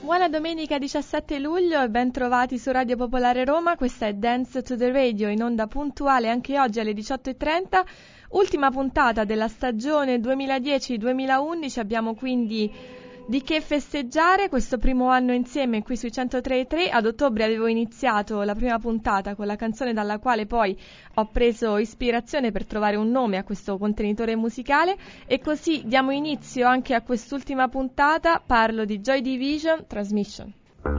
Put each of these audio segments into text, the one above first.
Buona domenica 17 luglio e ben trovati su Radio Popolare Roma. Questa è Dance to the Radio, in onda puntuale anche oggi alle 18:30. Ultima puntata della stagione 2010-2011. Abbiamo quindi di che festeggiare questo primo anno insieme qui sui 103.3. Ad ottobre avevo iniziato la prima puntata con la canzone dalla quale poi ho preso ispirazione per trovare un nome a questo contenitore musicale, e così diamo inizio anche a quest'ultima puntata. Parlo di Joy Division, Transmission.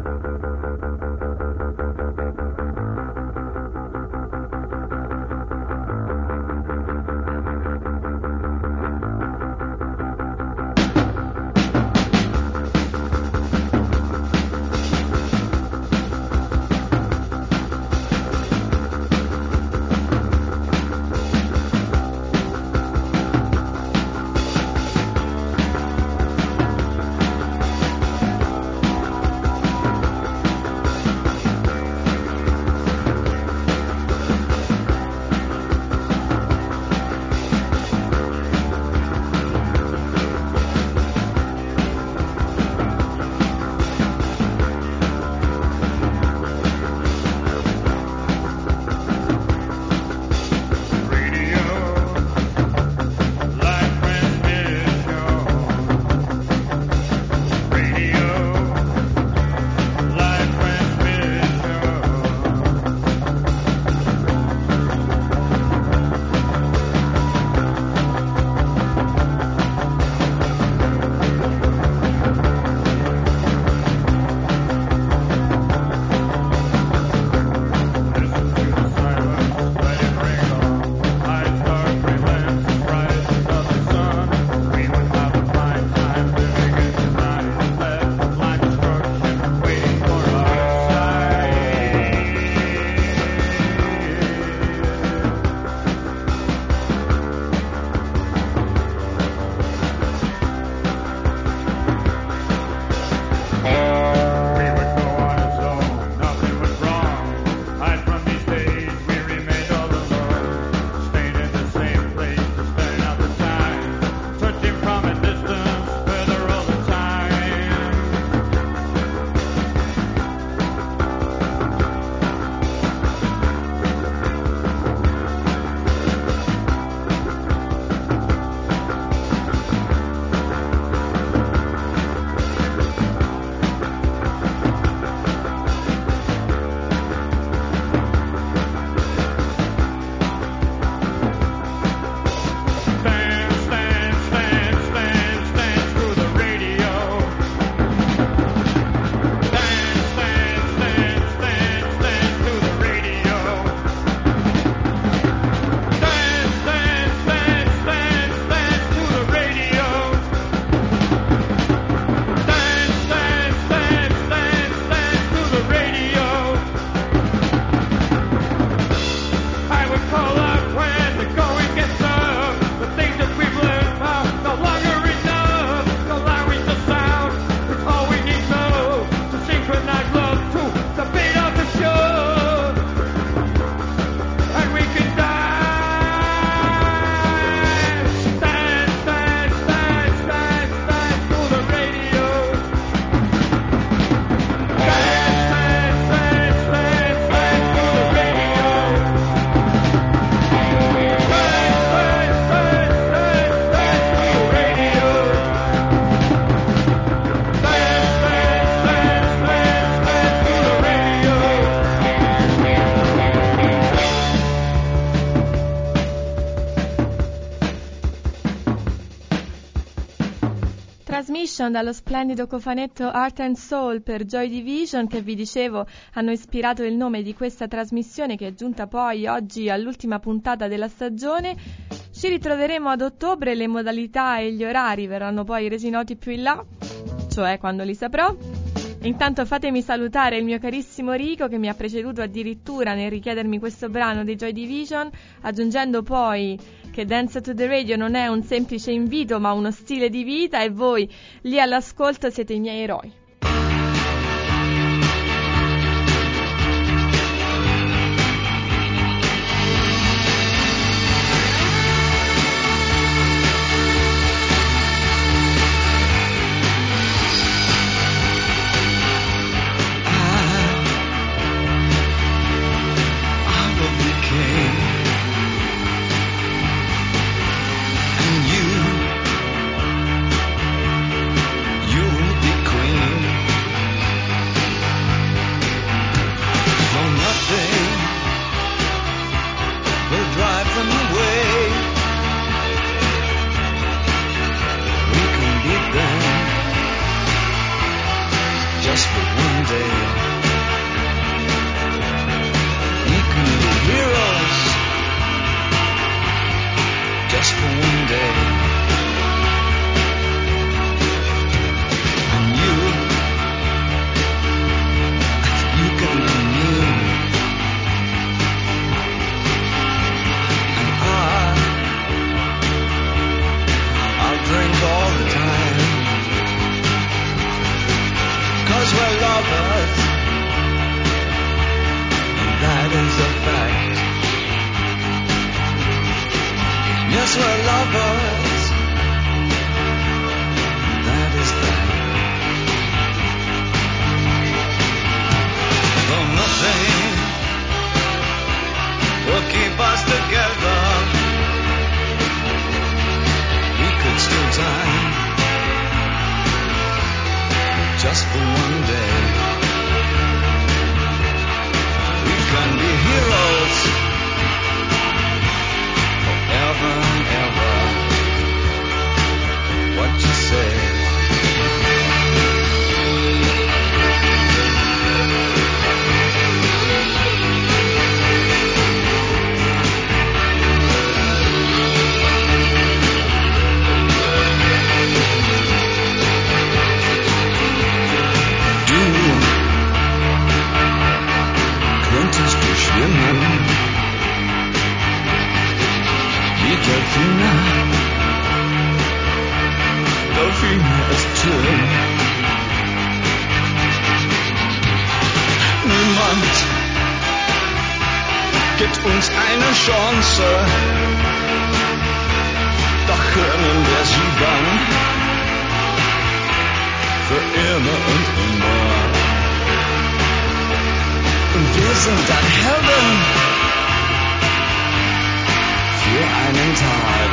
Dallo splendido cofanetto Heart and Soul per Joy Division, che vi dicevo hanno ispirato il nome di questa trasmissione, che è giunta poi oggi all'ultima puntata della stagione. Ci ritroveremo ad ottobre, le modalità e gli orari verranno poi resi noti più in là, cioè quando li saprò. Intanto fatemi salutare il mio carissimo Rico, che mi ha preceduto addirittura nel richiedermi questo brano di Joy Division, aggiungendo poi che Dance to the Radio non è un semplice invito ma uno stile di vita, e voi lì all'ascolto siete i miei eroi. day. We can be heroes just for one day. And you can be new. And I'll drink all the time. 'Cause we're lovers, and that is a fact. Yes, we're lovers, and that is that. Though nothing will keep us together, we could steal time just for one day. We can be heroes forever and ever. What you say? Könntest du schwimmen wie Delfine? Delfine ist schön. Niemand gibt uns eine Chance, doch können wir sie dann für immer und immer. Und wir sind dann Helden für einen Tag.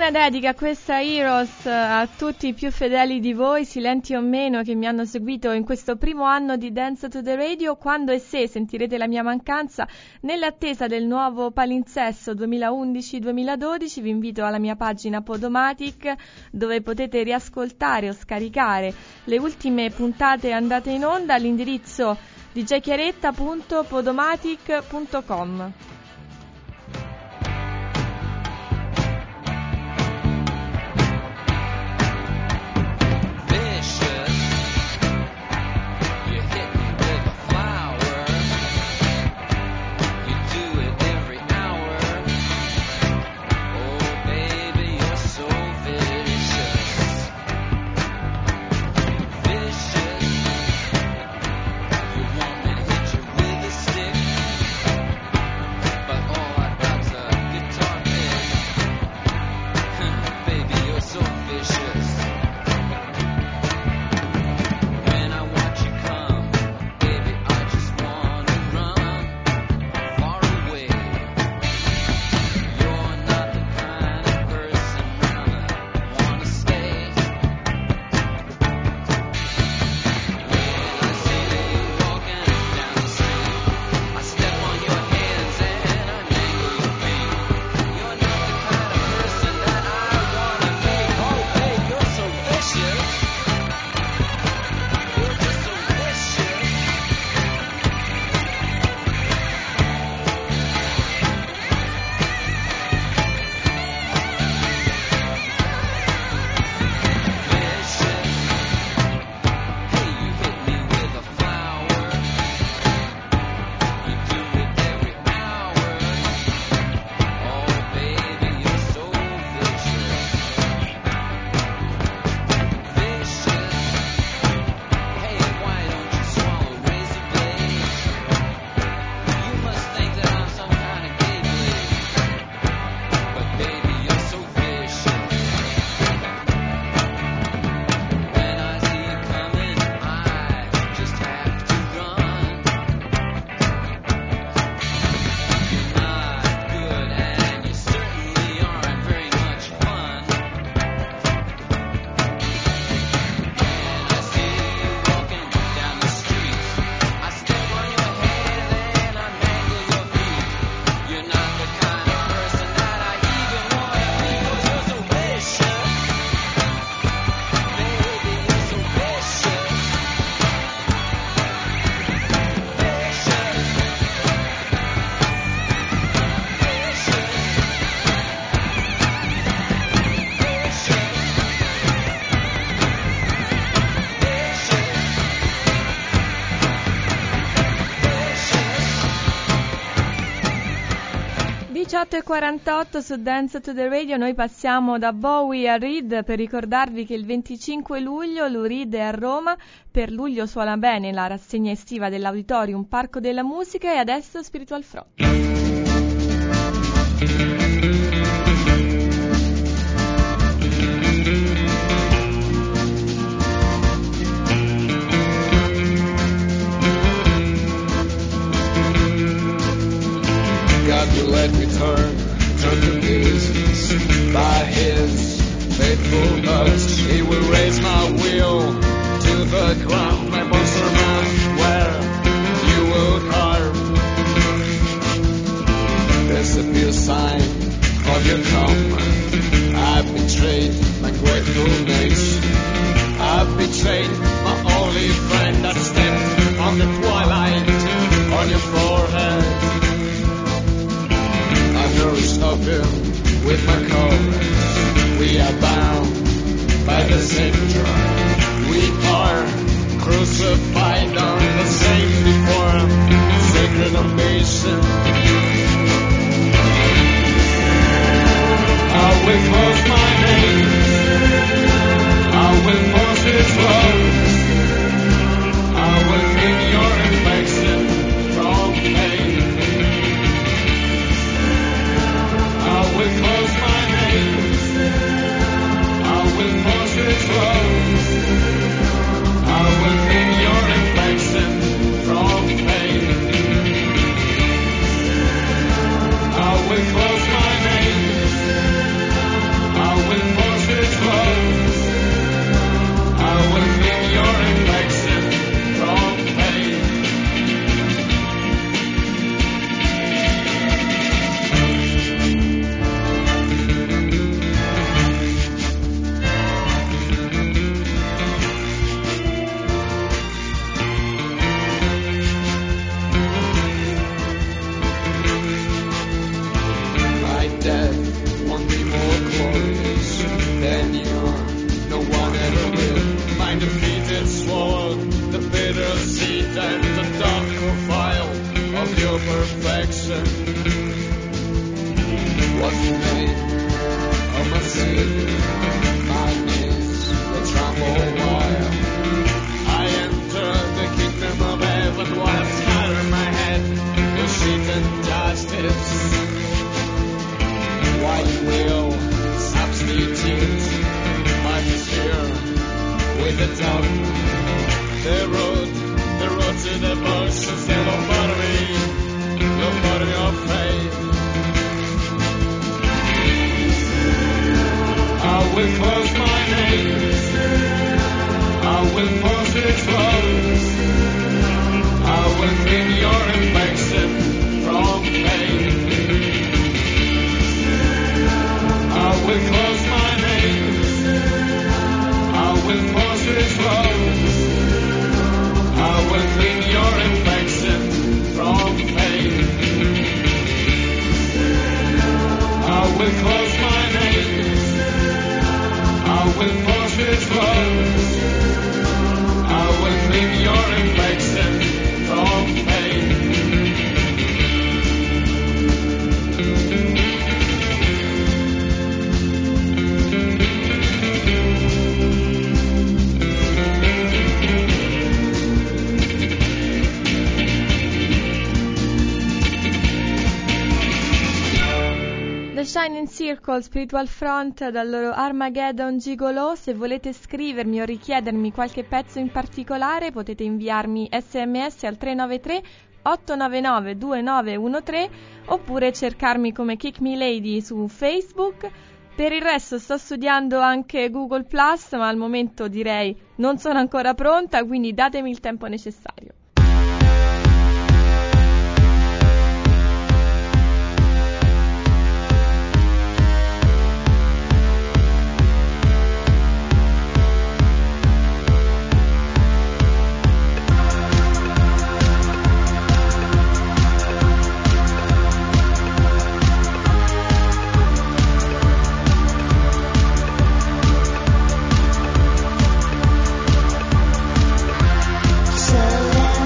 mia dedica, questa Heroes, a tutti i più fedeli di voi, silenti o meno, che mi hanno seguito in questo primo anno di Dance to the Radio. Quando e se sentirete la mia mancanza, nell'attesa del nuovo palinsesto 2011-2012, vi invito alla mia pagina Podomatic, dove potete riascoltare o scaricare le ultime puntate andate in onda all'indirizzo djchiaretta.podomatic.com. e 48 su Dance to the Radio. Noi passiamo da Bowie a Reed per ricordarvi che il 25 luglio Lou Reed è a Roma. Per luglio suona bene la rassegna estiva dell'Auditorium Parco della Musica. E adesso Spiritual Front. God will let me turn to pieces by His faithfulness. He will raise my will to the ground. My bones are not where you will carve. perfection. What's the name of my sin? My knees will tremble while I enter the kingdom of heaven, while I scatter my head with shit and justice. Why you will substitute my fear with the tongue? The road to the bush instead of bottoming of faith. I will close my name. I will force it close. I will bring your infection from faith. I will close my name. I will force it close. I will bring your infection from faith. I will close my name. I will force it close. I will bring your infection from faith. The Shining Circle Spiritual Front dal loro Armageddon Gigolo. Se volete scrivermi o richiedermi qualche pezzo in particolare potete inviarmi sms al 393 899 2913 oppure cercarmi come Kick Me Lady su Facebook. Per il resto sto studiando anche Google Plus, ma al momento direi non sono ancora pronta, quindi datemi il tempo necessario. So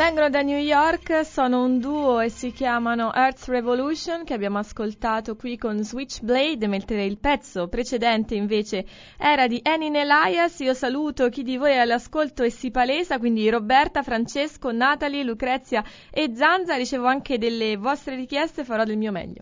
Vengono da New York, sono un duo e si chiamano Earth Revolution, che abbiamo ascoltato qui con Switchblade, mentre il pezzo precedente invece era di Enin Elias. Io saluto chi di voi è all'ascolto e si palesa, quindi Roberta, Francesco, Natalie, Lucrezia e Zanza. Ricevo anche delle vostre richieste, farò del mio meglio.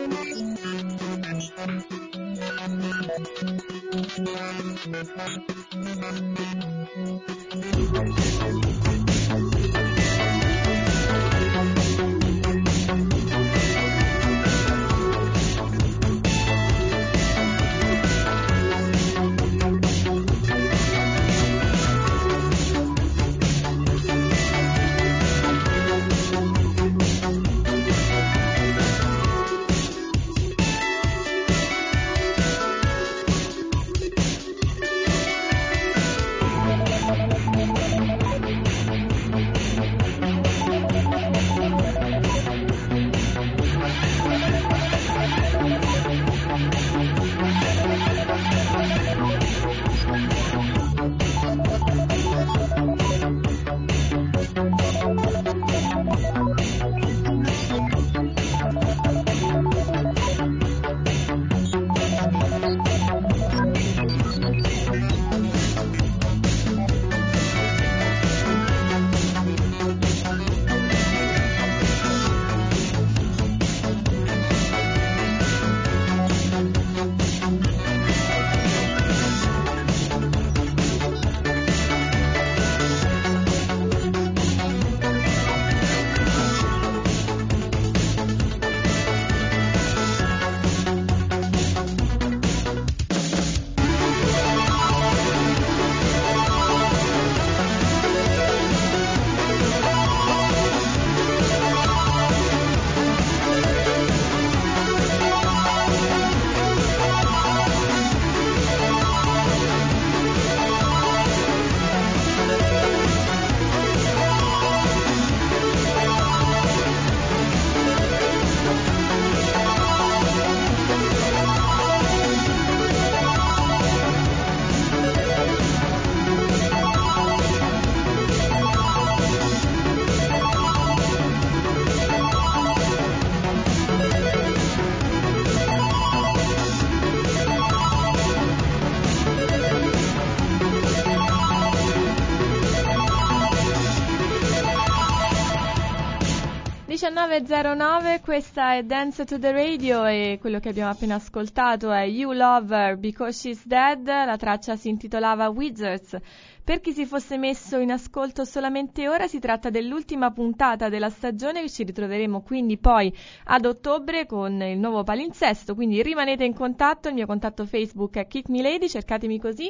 19.09, questa è Dance to the Radio e quello che abbiamo appena ascoltato è You Love Her Because She's Dead, la traccia si intitolava Wizards. Per chi si fosse messo in ascolto solamente ora, si tratta dell'ultima puntata della stagione, che ci ritroveremo quindi poi ad ottobre con il nuovo palinsesto, quindi rimanete in contatto, il mio contatto Facebook è Kick Me Lady, cercatemi così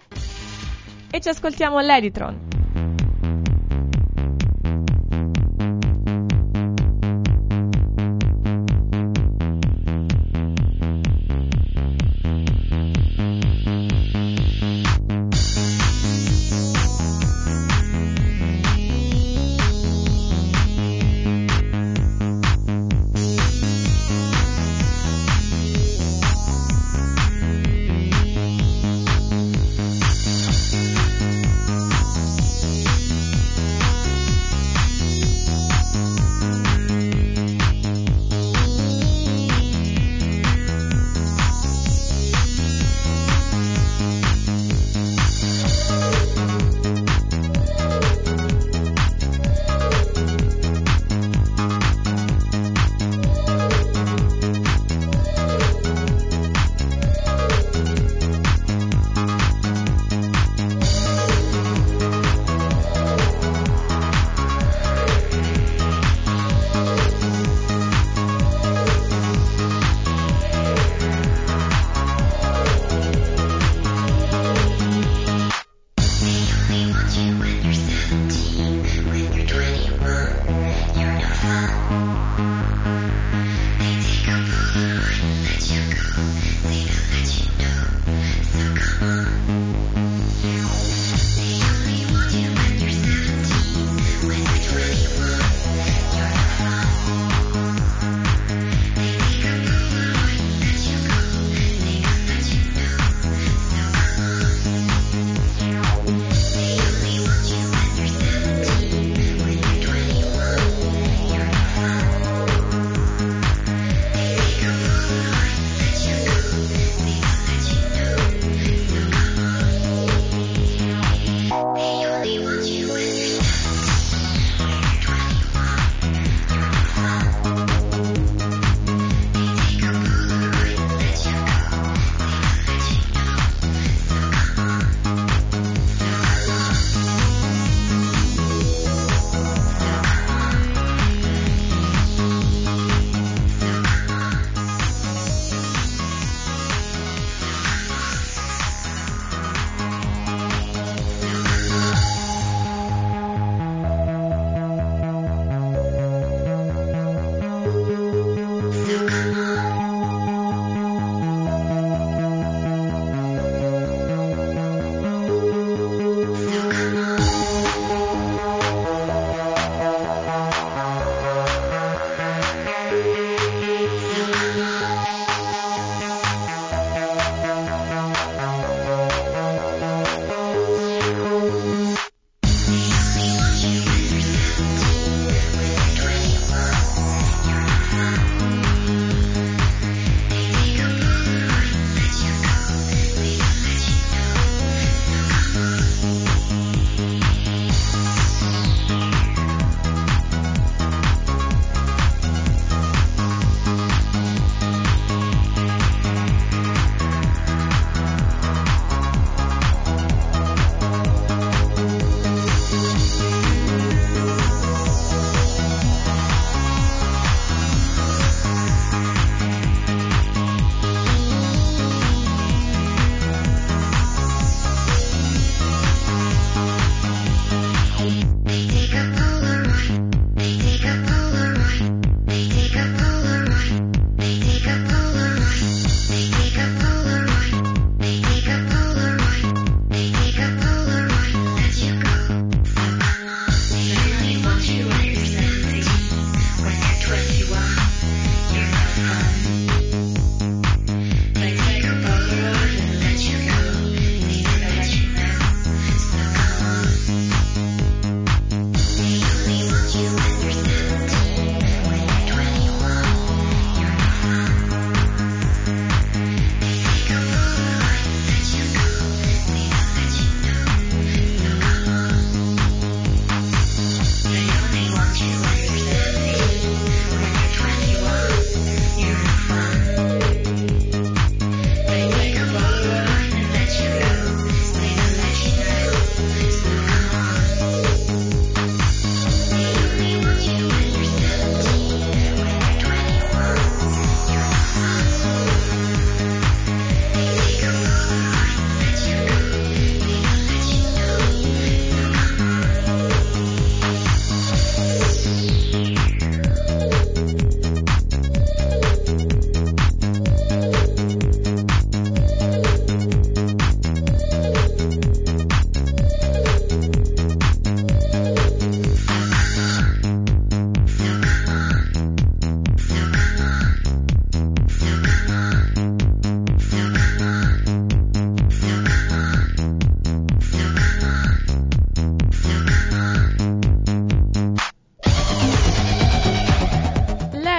e ci ascoltiamo l'Editron.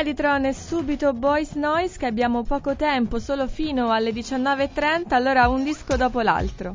di Tron e subito Boys Noise, che abbiamo poco tempo, solo fino alle 19:30, allora un disco dopo l'altro.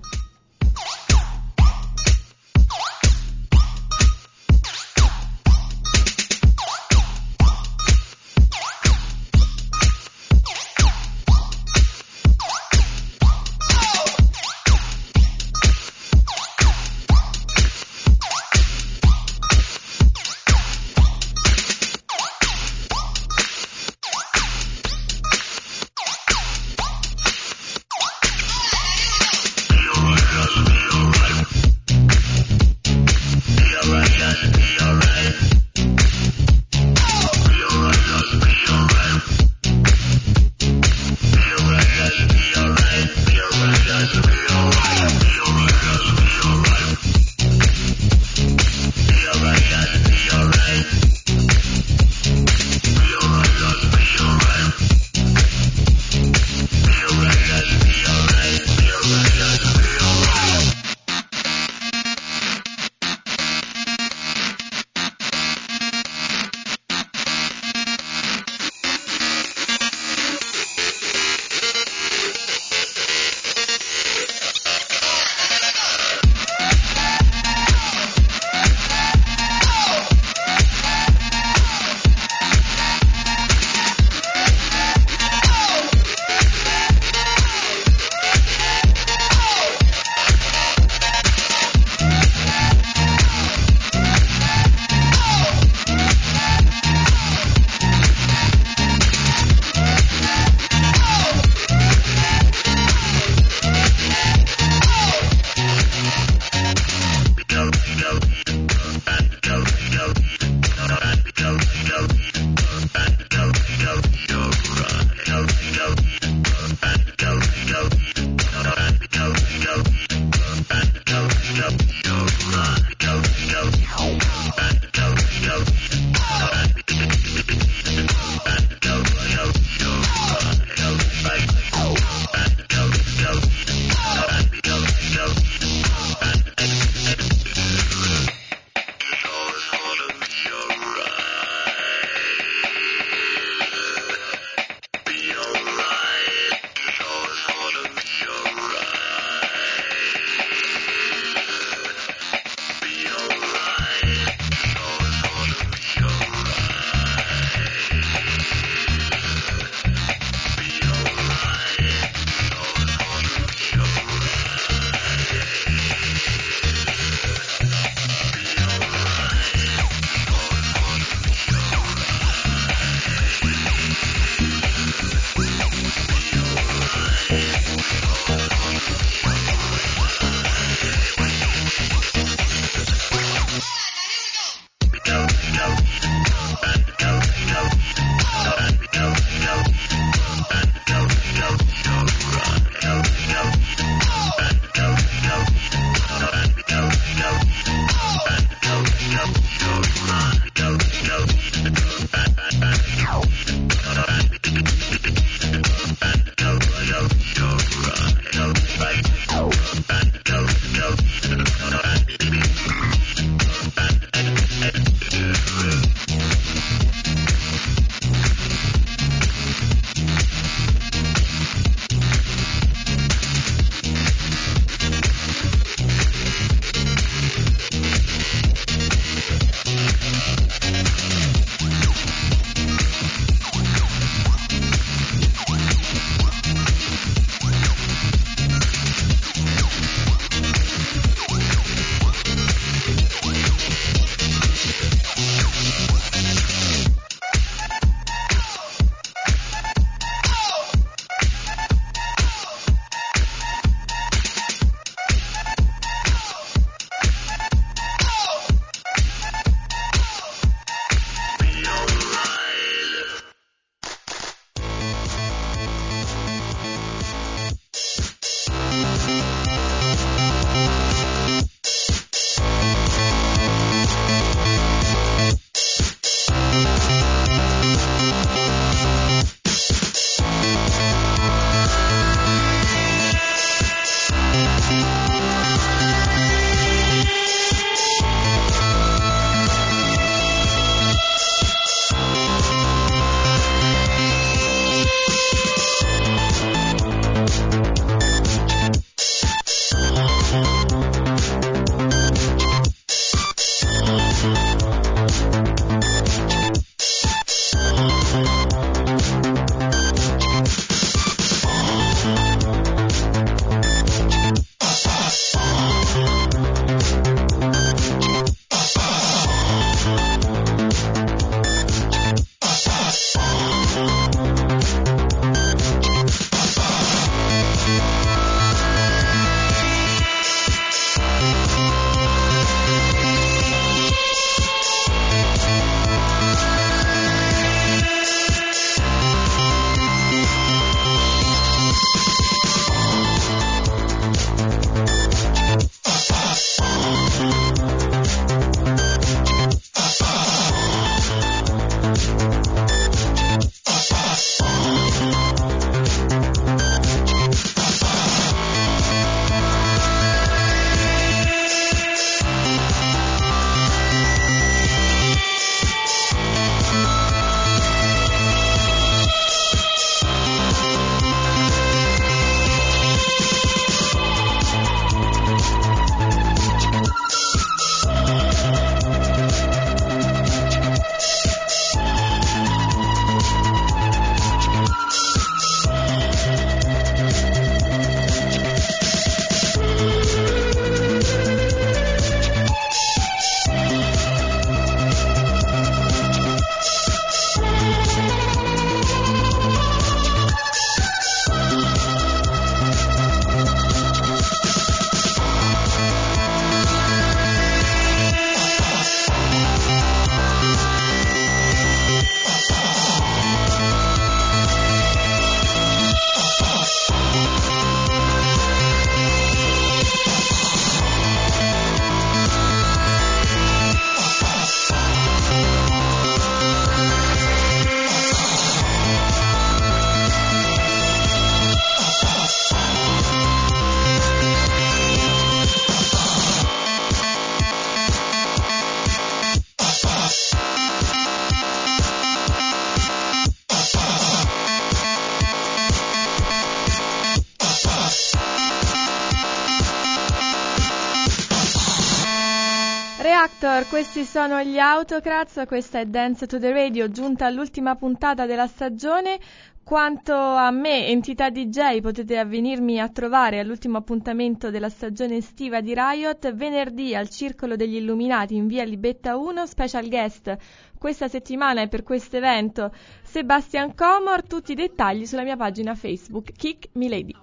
Factor, questi sono gli Autocrats, questa è Dance to the Radio, giunta all'ultima puntata della stagione. Quanto a me, entità DJ, potete venirmi a trovare all'ultimo appuntamento della stagione estiva di Riot, venerdì al Circolo degli Illuminati in via Libetta 1, special guest questa settimana e per questo evento Sebastian Comor. Tutti i dettagli sulla mia pagina Facebook, Kick Milady.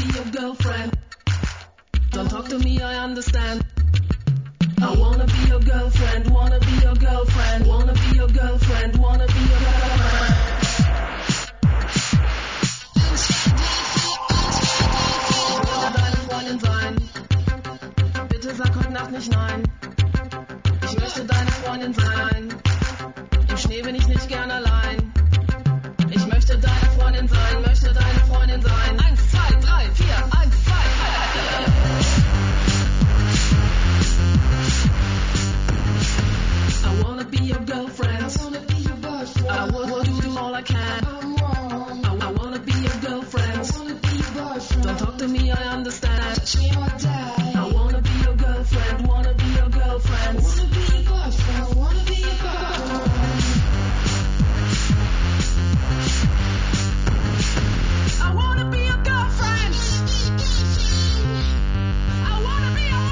Don't talk to me, I understand. I wanna be your girlfriend, wanna be your girlfriend, wanna be your girlfriend, wanna be your girlfriend. Bitte sag heute Nacht nicht nein. Ich möchte deine Freundin sein. Im Schnee bin ich nicht gern allein. Ich möchte deine Freundin sein, möchte deine Freundin sein. 1, 2, 3, 4, 1, 2, 3. I wanna be your girlfriend. I wanna be your boyfriend. I will do all I can. I wanna be your girlfriend. I wanna be your boyfriend. Don't talk to me, I understand. Touch me or die. I wanna be your girlfriend. Wanna be your girlfriend. I wanna be your boyfriend. I wanna be your boyfriend. I wanna be your girlfriend. I wanna be your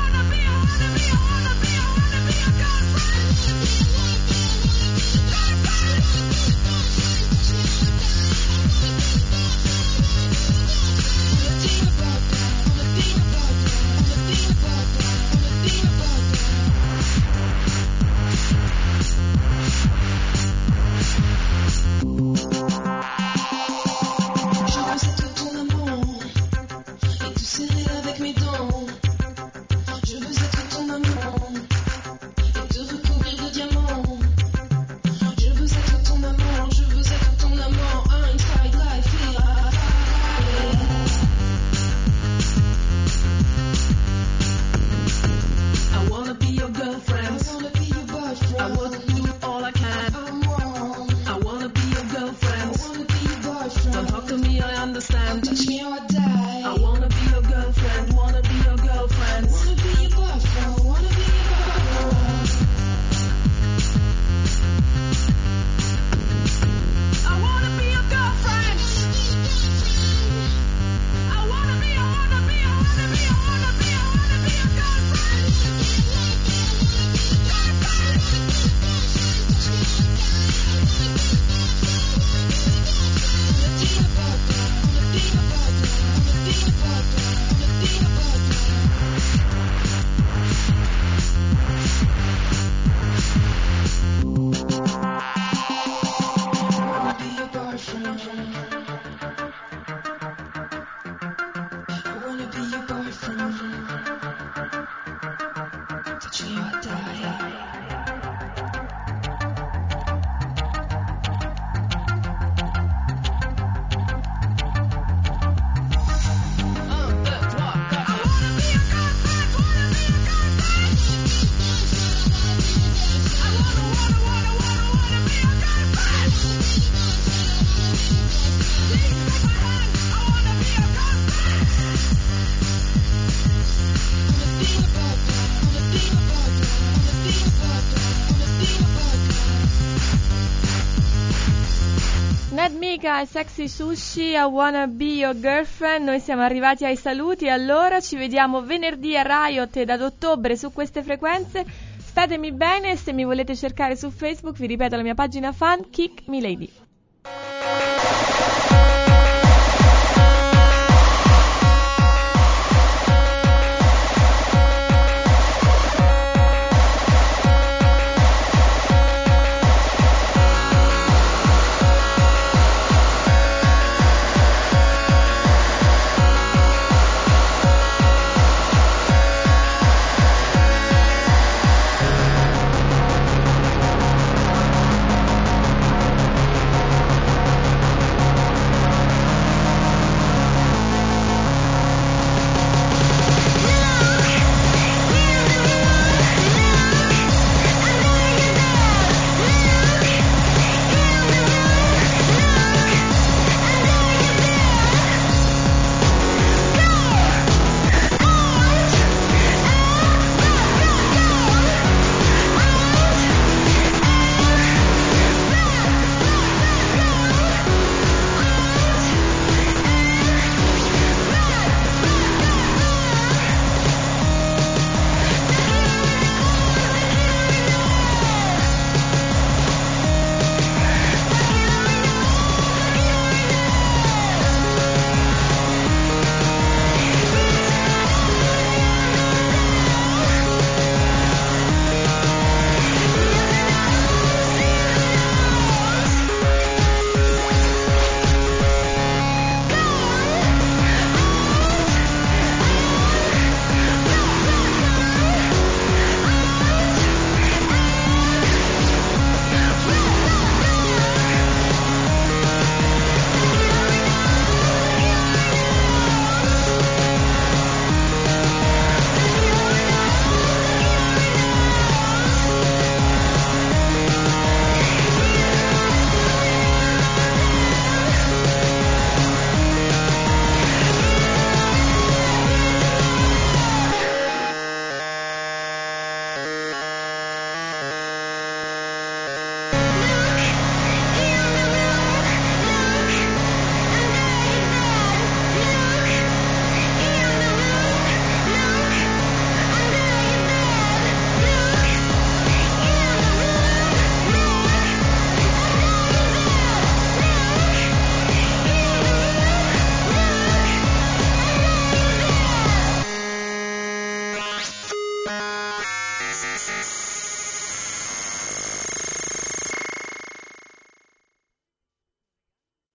Sexy Sushi, I wanna be your girlfriend. Noi siamo arrivati ai saluti, allora ci vediamo venerdì a Riot ed ad ottobre su queste frequenze. Statemi bene, se mi volete cercare su Facebook vi ripeto la mia pagina fan, Kick Milady.